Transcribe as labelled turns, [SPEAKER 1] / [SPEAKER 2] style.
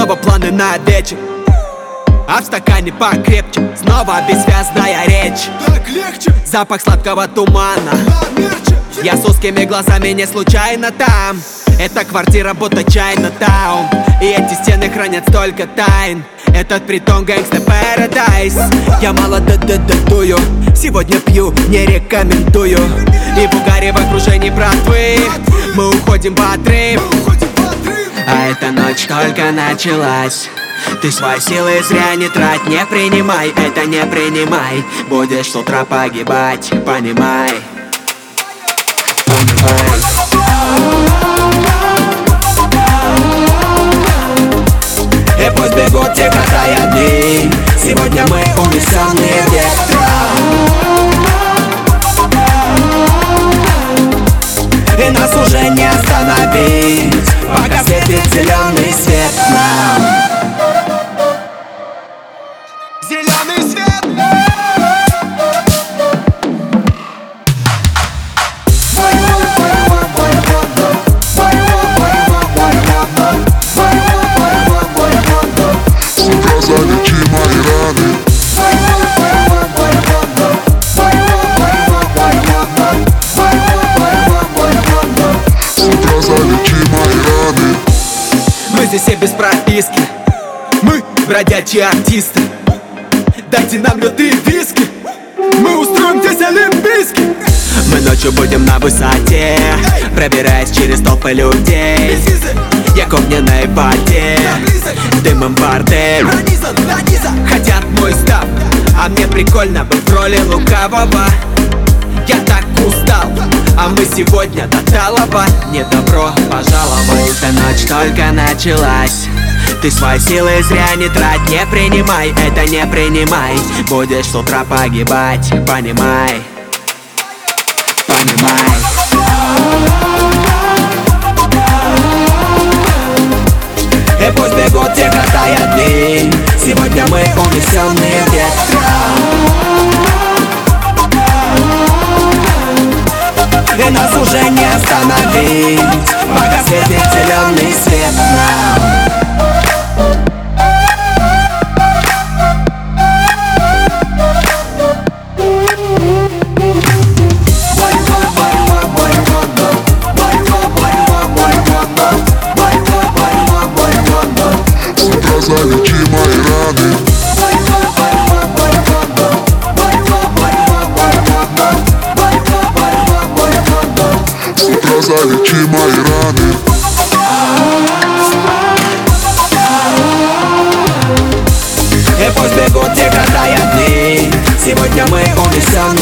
[SPEAKER 1] снова планы на вечер, а в стакане покрепче снова бессвязная речь.
[SPEAKER 2] Так легче,
[SPEAKER 1] запах сладкого тумана. Я с узкими глазами не случайно там. Эта квартира будто Чайна-таун, и эти стены хранят столько тайн. Этот притон Gangsta Paradise. Я мало дую, сегодня пью, не рекомендую. И в угаре в окружении братвы мы уходим в отрыв. А эта ночь только началась. Ты свои силы зря не трать, не принимай, это не принимай. Будешь с утра погибать, понимай. Понимай. И пусть бегут те кратая дни, сегодня мы унесенные в ветра. И нас уже не остановить, пока светит зеленый свет нам.
[SPEAKER 2] зеленый свет.
[SPEAKER 3] Залечи мои раны. С утра залечи мои раны.
[SPEAKER 1] Мы здесь все без прописки, мы бродячие артисты. Дайте нам лед и виски, мы устроим здесь олимпийский. Мы ночью будем на высоте, пробираясь через толпы людей. Я к огненной воде, дымом бордель. Хотят мой став, а мне прикольно быть в роли лукавого. Я так устал, а мы сегодня до талого. Не добро пожаловать, эта ночь только началась. Ты свои силы зря не трать, не принимай, это не принимай. Будешь с утра погибать, понимай. Понимай. И пусть бегут те кратая дни, сегодня мы унесенные ветра. И нас уже не остановить, пока светит зеленый свет нам.
[SPEAKER 3] Залечи мои раны. С утра залечи мои раны.
[SPEAKER 1] И пусть бегут те кратая дни, сегодня мы унесем